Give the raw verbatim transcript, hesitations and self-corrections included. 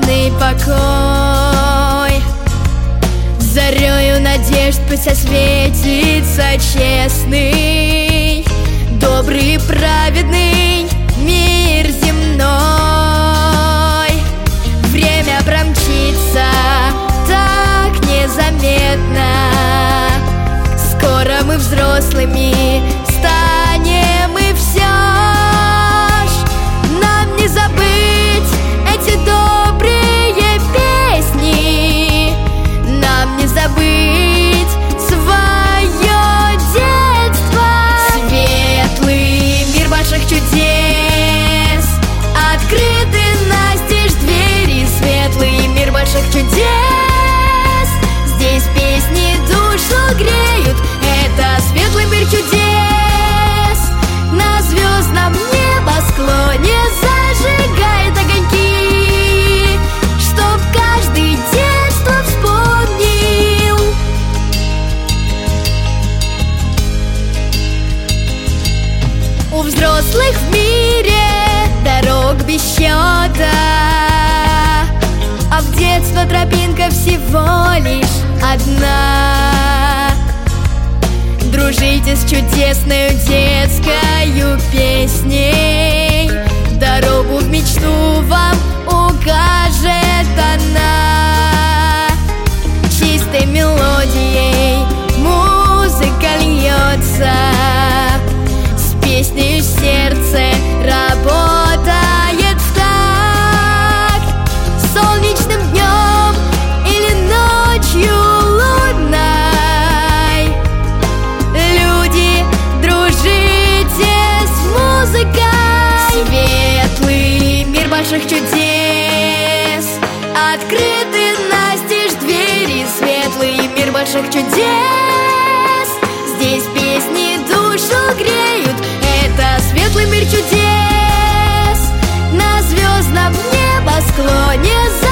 вечный покой. Зарею надежд пусть осветится честный, добрый и праведный мир земной. Время промчится так незаметно, скоро мы взрослыми станем, и все ж нам не забыть эти добрые песни, нам не забыть свое детство. Светлый мир ваших чудес, открыты настежь двери, светлый мир ваших чудес. Здесь песни душу греют, это светлый мир чудес. На звездном небосклоне зажигает огоньки, чтоб каждый детство вспомнил. У взрослых в мире дорог без счета, а в детство тропинка всего лишь одна. Дружите с чудесной детскою песней, дорогу в мечту вам укажет она. Чистой мелодией музыка льется, с песней в сердце работает в такт. Солнечным днем или ночью лунной, люди, дружите с музыкой. Светлый мир ваших чудес, открыты настежь двери, светлый мир ваших чудес. Здесь песни душу греют, это светлый мир чудес. На звездном небосклоне